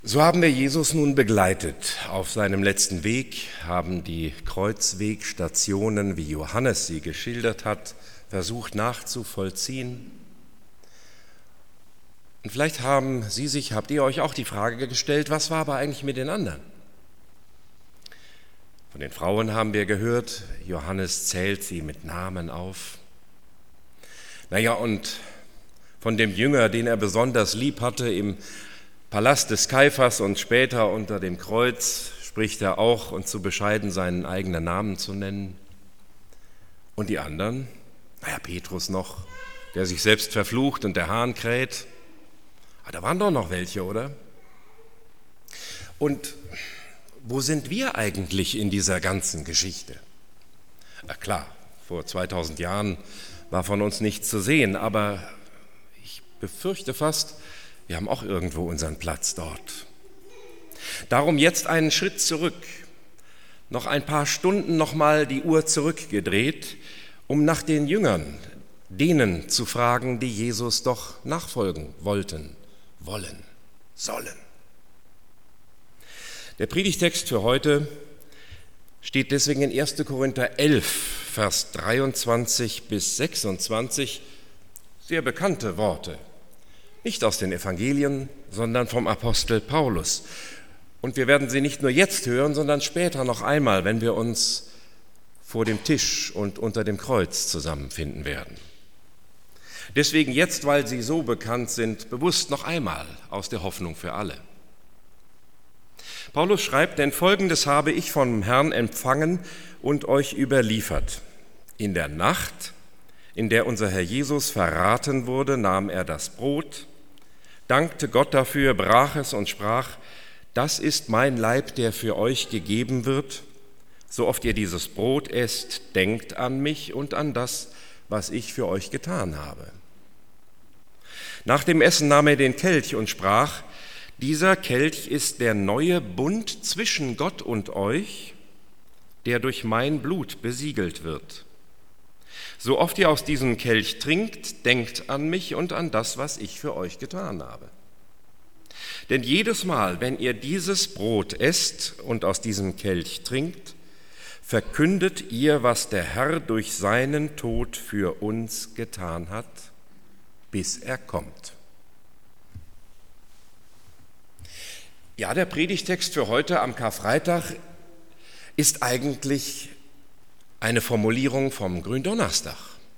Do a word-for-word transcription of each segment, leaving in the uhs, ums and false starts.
So haben wir Jesus nun begleitet auf seinem letzten Weg, haben die Kreuzwegstationen, wie Johannes sie geschildert hat, versucht nachzuvollziehen. Und vielleicht haben Sie sich, habt ihr euch auch die Frage gestellt, was war aber eigentlich mit den anderen? Von den Frauen haben wir gehört, Johannes zählt sie mit Namen auf. Naja, und von dem Jünger, den er besonders lieb hatte, im Palast des Kaiphas und später unter dem Kreuz, spricht er auch, und zu bescheiden seinen eigenen Namen zu nennen. Und die anderen? Naja, Petrus noch, der sich selbst verflucht und der Hahn kräht. Aber da waren doch noch welche, oder? Und wo sind wir eigentlich in dieser ganzen Geschichte? Na klar, vor zweitausend Jahren war von uns nichts zu sehen, aber ich befürchte fast, wir haben auch irgendwo unseren Platz dort. Darum jetzt einen Schritt zurück, noch ein paar Stunden nochmal die Uhr zurückgedreht, um nach den Jüngern, denen zu fragen, die Jesus doch nachfolgen wollten, wollen, sollen. Der Predigtext für heute steht deswegen in erster Korinther elf, Vers dreiundzwanzig bis sechsundzwanzig, sehr bekannte Worte. Nicht aus den Evangelien, sondern vom Apostel Paulus. Und wir werden sie nicht nur jetzt hören, sondern später noch einmal, wenn wir uns vor dem Tisch und unter dem Kreuz zusammenfinden werden. Deswegen jetzt, weil sie so bekannt sind, bewusst noch einmal aus der Hoffnung für alle. Paulus schreibt, denn Folgendes habe ich vom Herrn empfangen und euch überliefert. In der Nacht, in der unser Herr Jesus verraten wurde, nahm er das Brot, dankte Gott dafür, brach es und sprach, das ist mein Leib, der für euch gegeben wird. So oft ihr dieses Brot esst, denkt an mich und an das, was ich für euch getan habe. Nach dem Essen nahm er den Kelch und sprach, dieser Kelch ist der neue Bund zwischen Gott und euch, der durch mein Blut besiegelt wird. So oft ihr aus diesem Kelch trinkt, denkt an mich und an das, was ich für euch getan habe. Denn jedes Mal, wenn ihr dieses Brot esst und aus diesem Kelch trinkt, verkündet ihr, was der Herr durch seinen Tod für uns getan hat, bis er kommt. Ja, der Predigtext für heute am Karfreitag ist eigentlich eine Formulierung vom Gründonnerstag.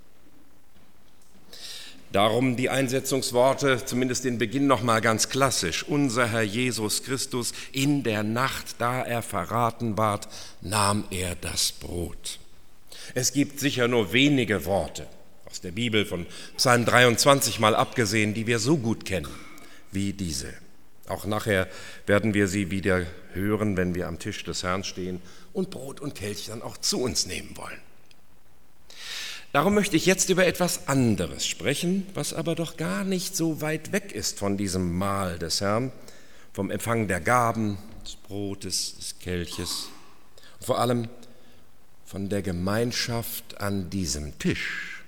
Darum die Einsetzungsworte, zumindest den Beginn nochmal ganz klassisch. Unser Herr Jesus Christus, in der Nacht, da er verraten ward, nahm er das Brot. Es gibt sicher nur wenige Worte aus der Bibel, von Psalm dreiundzwanzig mal abgesehen, die wir so gut kennen wie diese. Auch nachher werden wir sie wieder hören, wenn wir am Tisch des Herrn stehen und Brot und Kelch dann auch zu uns nehmen wollen. Darum möchte ich jetzt über etwas anderes sprechen, was aber doch gar nicht so weit weg ist von diesem Mahl des Herrn, vom Empfang der Gaben, des Brotes, des Kelches und vor allem von der Gemeinschaft an diesem Tisch.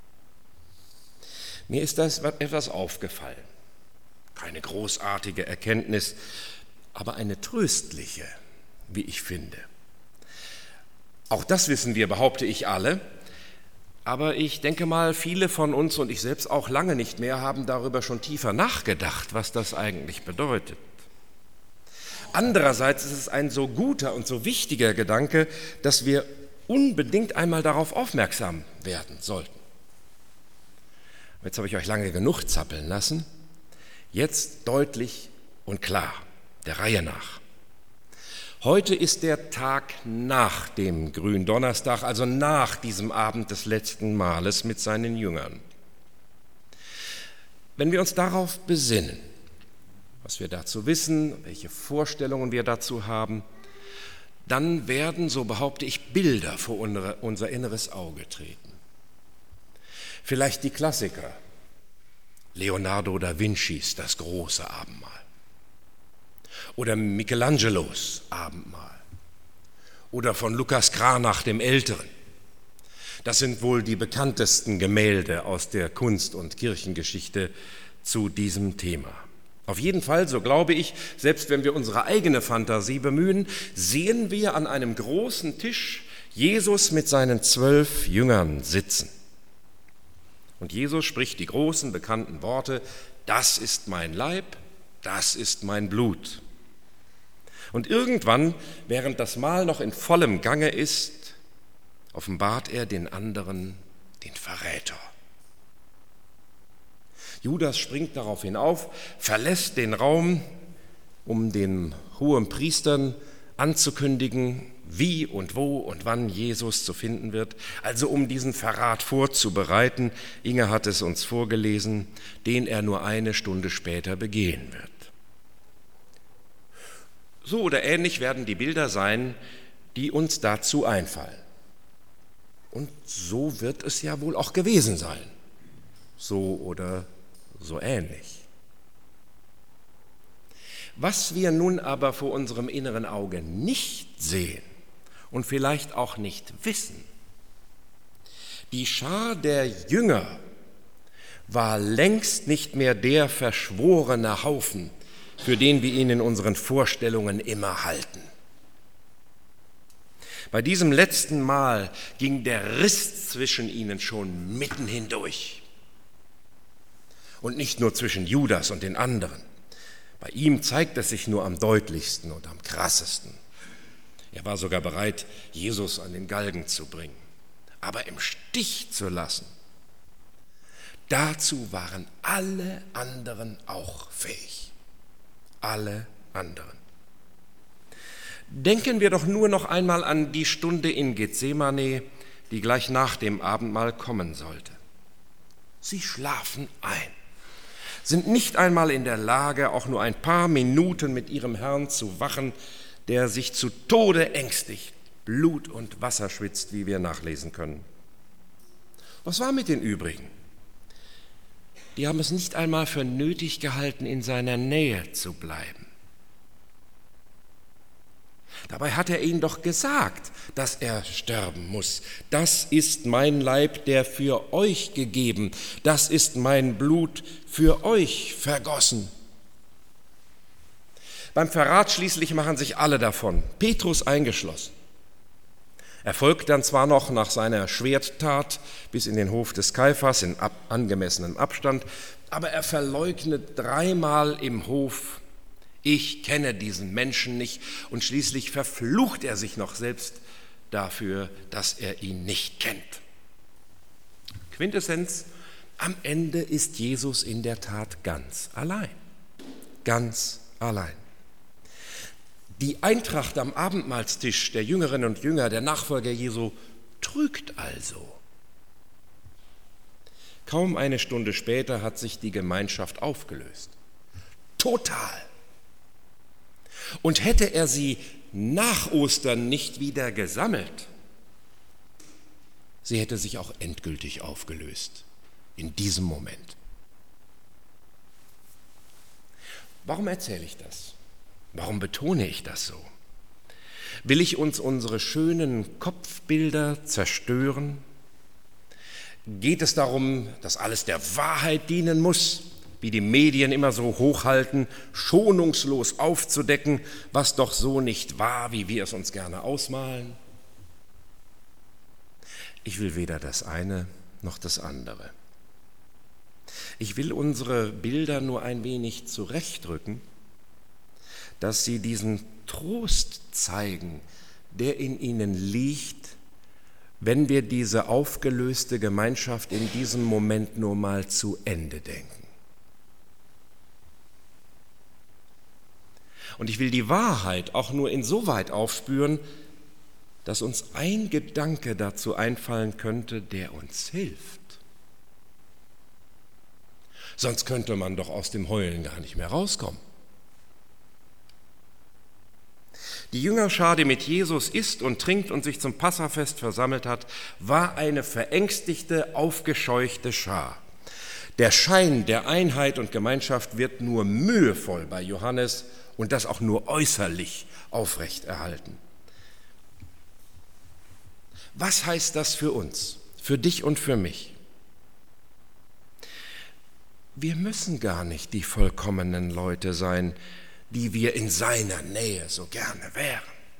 Mir ist das etwas aufgefallen. Keine großartige Erkenntnis, aber eine tröstliche, wie ich finde. Auch das wissen wir, behaupte ich alle, aber ich denke mal, viele von uns und ich selbst auch lange nicht mehr haben darüber schon tiefer nachgedacht, was das eigentlich bedeutet. Andererseits ist es ein so guter und so wichtiger Gedanke, dass wir unbedingt einmal darauf aufmerksam werden sollten. Jetzt habe ich euch lange genug zappeln lassen. Jetzt deutlich und klar, der Reihe nach. Heute ist der Tag nach dem Gründonnerstag, also nach diesem Abend des letzten Mahles mit seinen Jüngern. Wenn wir uns darauf besinnen, was wir dazu wissen, welche Vorstellungen wir dazu haben, dann werden, so behaupte ich, Bilder vor unser inneres Auge treten. Vielleicht die Klassiker. Leonardo da Vincis Das große Abendmahl oder Michelangelos Abendmahl oder von Lukas Cranach dem Älteren. Das sind wohl die bekanntesten Gemälde aus der Kunst- und Kirchengeschichte zu diesem Thema. Auf jeden Fall, so glaube ich, selbst wenn wir unsere eigene Fantasie bemühen, sehen wir an einem großen Tisch Jesus mit seinen zwölf Jüngern sitzen. Und Jesus spricht die großen bekannten Worte: Das ist mein Leib, das ist mein Blut. Und irgendwann, während das Mahl noch in vollem Gange ist, offenbart er den anderen den Verräter. Judas springt daraufhin auf, verlässt den Raum, um den Hohenpriestern anzukündigen, wie und wo und wann Jesus zu finden wird, also um diesen Verrat vorzubereiten. Inge hat es uns vorgelesen, den er nur eine Stunde später begehen wird. So oder ähnlich werden die Bilder sein, die uns dazu einfallen. Und so wird es ja wohl auch gewesen sein. So oder so ähnlich. Was wir nun aber vor unserem inneren Auge nicht sehen und vielleicht auch nicht wissen: Die Schar der Jünger war längst nicht mehr der verschworene Haufen, für den wir ihn in unseren Vorstellungen immer halten. Bei diesem letzten Mal ging der Riss zwischen ihnen schon mitten hindurch. Und nicht nur zwischen Judas und den anderen. Bei ihm zeigt es sich nur am deutlichsten und am krassesten. Er war sogar bereit, Jesus an den Galgen zu bringen, aber im Stich zu lassen. Dazu waren alle anderen auch fähig. Alle anderen. Denken wir doch nur noch einmal an die Stunde in Gethsemane, die gleich nach dem Abendmahl kommen sollte. Sie schlafen ein, sind nicht einmal in der Lage, auch nur ein paar Minuten mit ihrem Herrn zu wachen, der sich zu Tode ängstigt, Blut und Wasser schwitzt, wie wir nachlesen können. Was war mit den übrigen? Die haben es nicht einmal für nötig gehalten, in seiner Nähe zu bleiben. Dabei hat er ihnen doch gesagt, dass er sterben muss. Das ist mein Leib, der für euch gegeben, das ist mein Blut für euch vergossen. Beim Verrat schließlich machen sich alle davon, Petrus eingeschlossen. Er folgt dann zwar noch nach seiner Schwerttat bis in den Hof des Kaiphas in ab, angemessenem Abstand, aber er verleugnet dreimal im Hof: Ich kenne diesen Menschen nicht, und schließlich verflucht er sich noch selbst dafür, dass er ihn nicht kennt. Quintessenz: Am Ende ist Jesus in der Tat ganz allein. Ganz allein. Die Eintracht am Abendmahlstisch der Jüngerinnen und Jünger, der Nachfolger Jesu, trügt also. Kaum eine Stunde später hat sich die Gemeinschaft aufgelöst. Total. Und hätte er sie nach Ostern nicht wieder gesammelt, sie hätte sich auch endgültig aufgelöst, in diesem Moment. Warum erzähle ich das? Warum betone ich das so? Will ich uns unsere schönen Kopfbilder zerstören? Geht es darum, dass alles der Wahrheit dienen muss, wie die Medien immer so hochhalten, schonungslos aufzudecken, was doch so nicht war, wie wir es uns gerne ausmalen? Ich will weder das eine noch das andere. Ich will unsere Bilder nur ein wenig zurechtrücken, dass sie diesen Trost zeigen, der in ihnen liegt, wenn wir diese aufgelöste Gemeinschaft in diesem Moment nur mal zu Ende denken. Und ich will die Wahrheit auch nur insoweit aufspüren, dass uns ein Gedanke dazu einfallen könnte, der uns hilft. Sonst könnte man doch aus dem Heulen gar nicht mehr rauskommen. Die Jüngerschar, die mit Jesus isst und trinkt und sich zum Passafest versammelt hat, war eine verängstigte, aufgescheuchte Schar. Der Schein der Einheit und Gemeinschaft wird nur mühevoll bei Johannes und das auch nur äußerlich aufrechterhalten. Was heißt das für uns, für dich und für mich? Wir müssen gar nicht die vollkommenen Leute sein, die wir in seiner Nähe so gerne wären.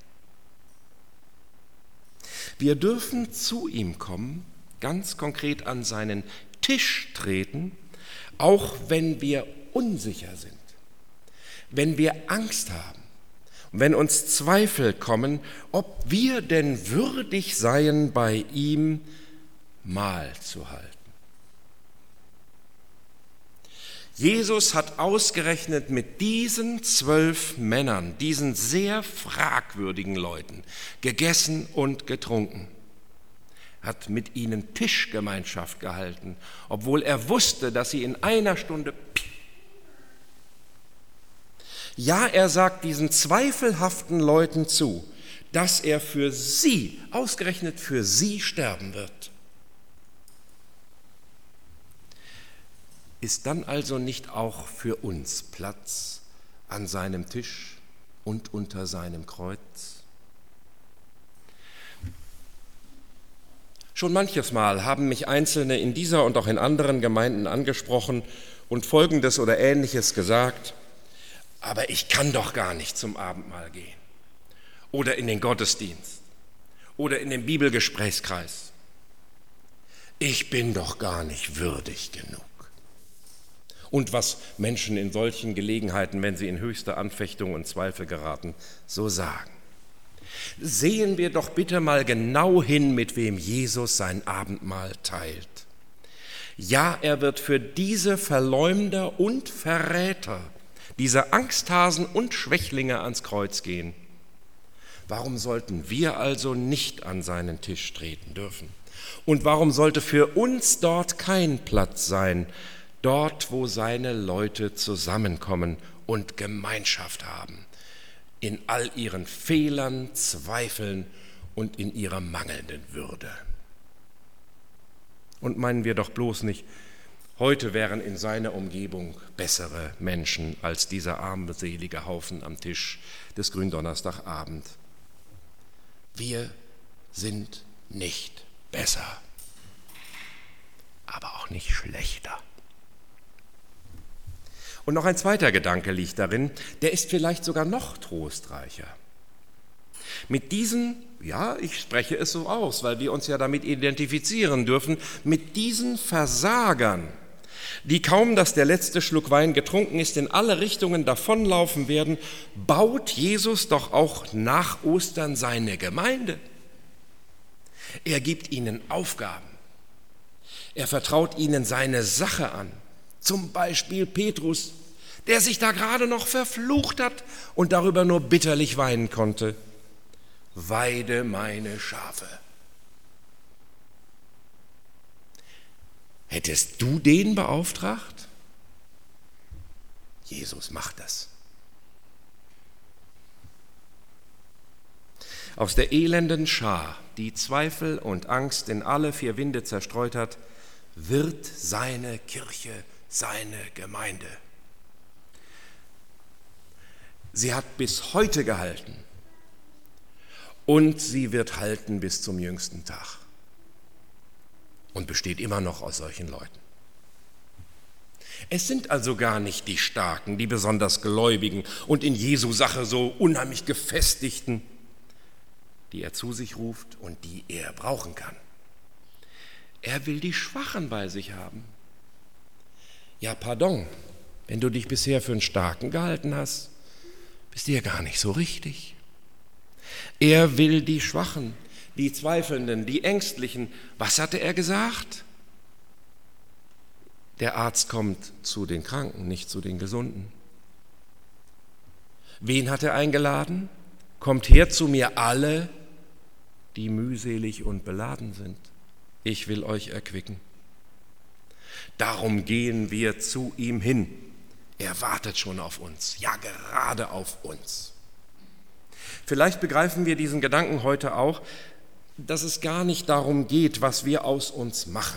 Wir dürfen zu ihm kommen, ganz konkret an seinen Tisch treten, auch wenn wir unsicher sind, wenn wir Angst haben, wenn uns Zweifel kommen, ob wir denn würdig seien, bei ihm Mahl zu halten. Jesus hat ausgerechnet mit diesen zwölf Männern, diesen sehr fragwürdigen Leuten, gegessen und getrunken, hat mit ihnen Tischgemeinschaft gehalten, obwohl er wusste, dass sie in einer Stunde... Ja, er sagt diesen zweifelhaften Leuten zu, dass er für sie, ausgerechnet für sie, sterben wird. Ist dann also nicht auch für uns Platz an seinem Tisch und unter seinem Kreuz? Schon manches Mal haben mich Einzelne in dieser und auch in anderen Gemeinden angesprochen und Folgendes oder Ähnliches gesagt: Aber ich kann doch gar nicht zum Abendmahl gehen oder in den Gottesdienst oder in den Bibelgesprächskreis. Ich bin doch gar nicht würdig genug. Und was Menschen in solchen Gelegenheiten, wenn sie in höchste Anfechtung und Zweifel geraten, so sagen. Sehen wir doch bitte mal genau hin, mit wem Jesus sein Abendmahl teilt. Ja, er wird für diese Verleumder und Verräter, diese Angsthasen und Schwächlinge ans Kreuz gehen. Warum sollten wir also nicht an seinen Tisch treten dürfen? Und warum sollte für uns dort kein Platz sein, dort, wo seine Leute zusammenkommen und Gemeinschaft haben, in all ihren Fehlern, Zweifeln und in ihrer mangelnden Würde? Und meinen wir doch bloß nicht, heute wären in seiner Umgebung bessere Menschen als dieser armselige Haufen am Tisch des Gründonnerstagabend. Wir sind nicht besser, aber auch nicht schlechter. Und noch ein zweiter Gedanke liegt darin, der ist vielleicht sogar noch trostreicher. Mit diesen, ja, ich spreche es so aus, weil wir uns ja damit identifizieren dürfen, mit diesen Versagern, die kaum, dass der letzte Schluck Wein getrunken ist, in alle Richtungen davonlaufen werden, baut Jesus doch auch nach Ostern seine Gemeinde. Er gibt ihnen Aufgaben. Er vertraut ihnen seine Sache an. Zum Beispiel Petrus, der sich da gerade noch verflucht hat und darüber nur bitterlich weinen konnte. Weide meine Schafe. Hättest du den beauftragt? Jesus macht das. Aus der elenden Schar, die Zweifel und Angst in alle vier Winde zerstreut hat, wird seine Kirche, seine Gemeinde. Sie hat bis heute gehalten und sie wird halten bis zum jüngsten Tag und besteht immer noch aus solchen Leuten. Es sind also gar nicht die Starken, die besonders Gläubigen und in Jesu Sache so unheimlich Gefestigten, die er zu sich ruft und die er brauchen kann. Er will die Schwachen bei sich haben. Ja, pardon, wenn du dich bisher für einen Starken gehalten hast, bist du ja gar nicht so richtig. Er will die Schwachen, die Zweifelnden, die Ängstlichen. Was hatte er gesagt? Der Arzt kommt zu den Kranken, nicht zu den Gesunden. Wen hat er eingeladen? Kommt her zu mir alle, die mühselig und beladen sind. Ich will euch erquicken. Darum gehen wir zu ihm hin. Er wartet schon auf uns, ja gerade auf uns. Vielleicht begreifen wir diesen Gedanken heute auch, dass es gar nicht darum geht, was wir aus uns machen,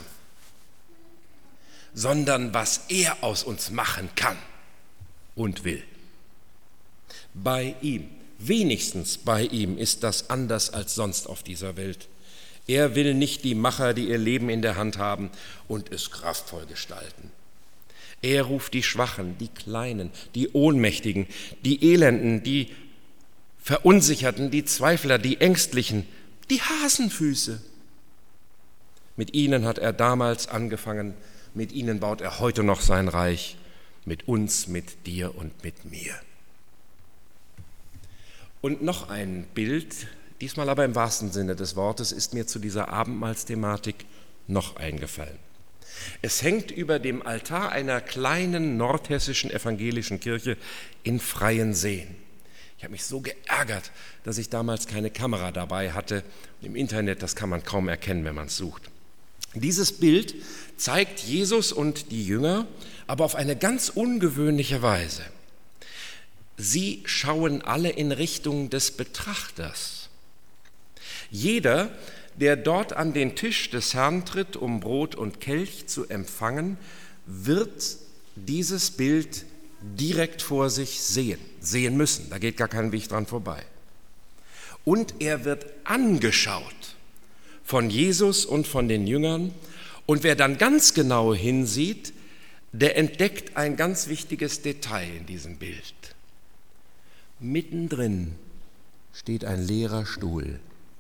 sondern was er aus uns machen kann und will. Bei ihm, wenigstens bei ihm, ist das anders als sonst auf dieser Welt. Er will nicht die Macher, die ihr Leben in der Hand haben und es kraftvoll gestalten. Er ruft die Schwachen, die Kleinen, die Ohnmächtigen, die Elenden, die Verunsicherten, die Zweifler, die Ängstlichen, die Hasenfüße. Mit ihnen hat er damals angefangen, mit ihnen baut er heute noch sein Reich, mit uns, mit dir und mit mir. Und noch ein Bild, diesmal aber im wahrsten Sinne des Wortes, ist mir zu dieser Abendmahlsthematik noch eingefallen. Es hängt über dem Altar einer kleinen nordhessischen evangelischen Kirche in Freienseen. Ich habe mich so geärgert, dass ich damals keine Kamera dabei hatte. Im Internet, das kann man kaum erkennen, wenn man es sucht. Dieses Bild zeigt Jesus und die Jünger, aber auf eine ganz ungewöhnliche Weise. Sie schauen alle in Richtung des Betrachters. Jeder, der dort an den Tisch des Herrn tritt, um Brot und Kelch zu empfangen, wird dieses Bild direkt vor sich sehen, sehen müssen. Da geht gar kein Weg dran vorbei. Und er wird angeschaut von Jesus und von den Jüngern. Und wer dann ganz genau hinsieht, der entdeckt ein ganz wichtiges Detail in diesem Bild. Mittendrin steht ein leerer Stuhl.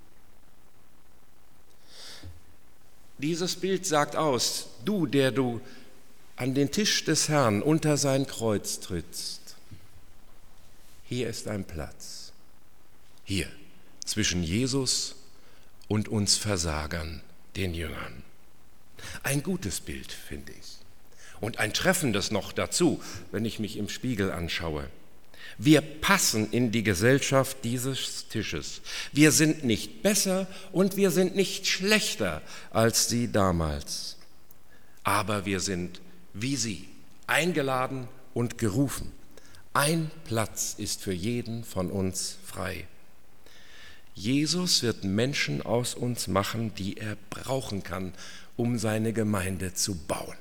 Dieses Bild sagt aus, du, der du an den Tisch des Herrn unter sein Kreuz trittst, hier ist ein Platz, hier zwischen Jesus und uns Versagern, den Jüngern. Ein gutes Bild, finde ich. Und ein treffendes noch dazu, wenn ich mich im Spiegel anschaue. Wir passen in die Gesellschaft dieses Tisches. Wir sind nicht besser und wir sind nicht schlechter als sie damals. Aber wir sind wie sie, eingeladen und gerufen. Ein Platz ist für jeden von uns frei. Jesus wird Menschen aus uns machen, die er brauchen kann, um seine Gemeinde zu bauen.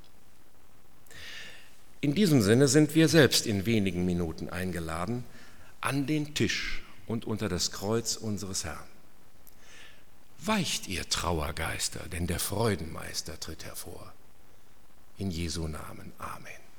In diesem Sinne sind wir selbst in wenigen Minuten eingeladen an den Tisch und unter das Kreuz unseres Herrn. Weicht ihr Trauergeister, denn der Freudenmeister tritt hervor. In Jesu Namen. Amen.